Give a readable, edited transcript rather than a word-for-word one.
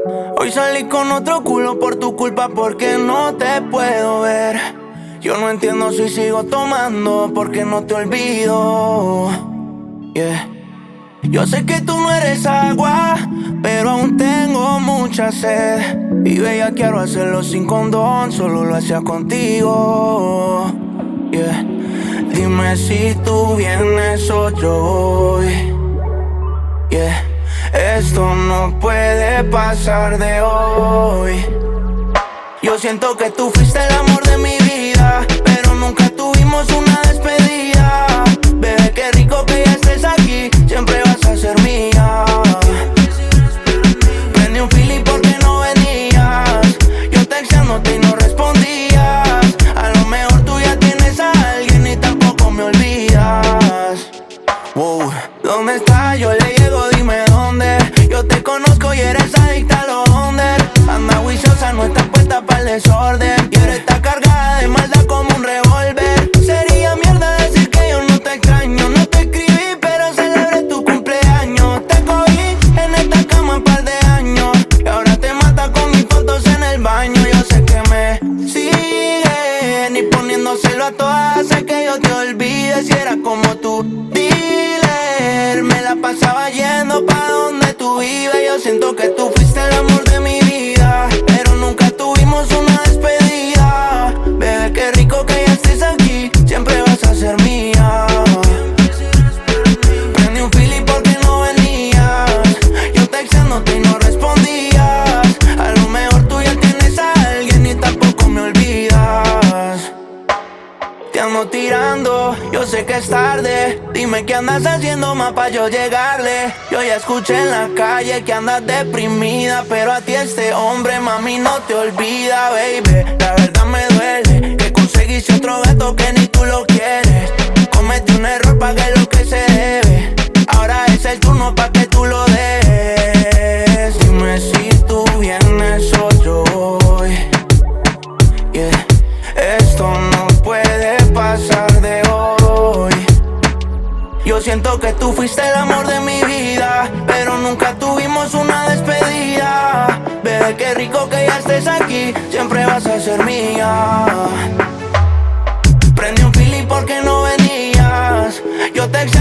Hoy salí con otro culo por tu culpa porque no te puedo ver. Yo no entiendo si sigo tomando porque no te olvido. Yeah. Yo sé que tú no eres agua, pero aún tengo mucha sed. Y veía quiero hacerlo sin condón, solo lo hacía contigo. Yeah. Dime si tú vienes o yo voy. Yeah. Esto no puede pasar de hoy. Yo siento que tú fuiste el amor de mi vida, pero nunca tuvimos una despedida. Bebé, qué rico que ya estés aquí, siempre vas a ser mía. Prendí un feeling porque no venías, yo texteándote y no respondías. A lo mejor tú ya tienes a alguien y tampoco me olvidas. Wow. ¿Dónde estás? Yo le llego, dime dónde. Yo te conozco y eres adicta a los under. Anda juiciosa, no estás puesta para el desorden. Y ahora está cargada de maldad como un revólver. Sería mierda decir que yo no te extraño. No te escribí, pero celebré tu cumpleaños. Te cogí en esta cama un par de años y ahora te mata con mis fotos en el baño. Yo sé que me siguen y poniéndoselo a todas. Sé que yo te olvidé si era como tú. Me la pasaba yendo pa' donde tú vives. Yo siento que tú fuiste el amor de mi vida, pero nunca tuvimos una despedida. Bebé, qué rico que ya estés aquí, siempre vas a ser mía. Prendí un feeling porque no venías, yo texteándote y no respondías. A lo mejor tú ya tienes a alguien y tampoco me olvidas. Te ando tirando, yo sé que es tarde. Dime qué andas haciendo más pa' yo llegarle. Yo ya escuché en la calle que andas deprimida, pero a ti este hombre, mami, no te olvida, baby. La verdad me duele que conseguiste otro gato que ni tú lo quieres. Cometí un error, pagué lo que se debe. Ahora es el turno pa' que tú lo des. Dime si tú vienes o yo voy. Yeah. Esto no puede pasar de hoy. Yo siento que tú fuiste el amor de mi vida, pero nunca tuvimos una despedida. Bebé, qué rico que ya estés aquí, siempre vas a ser mía. Prendí un feeling porque no venías, yo te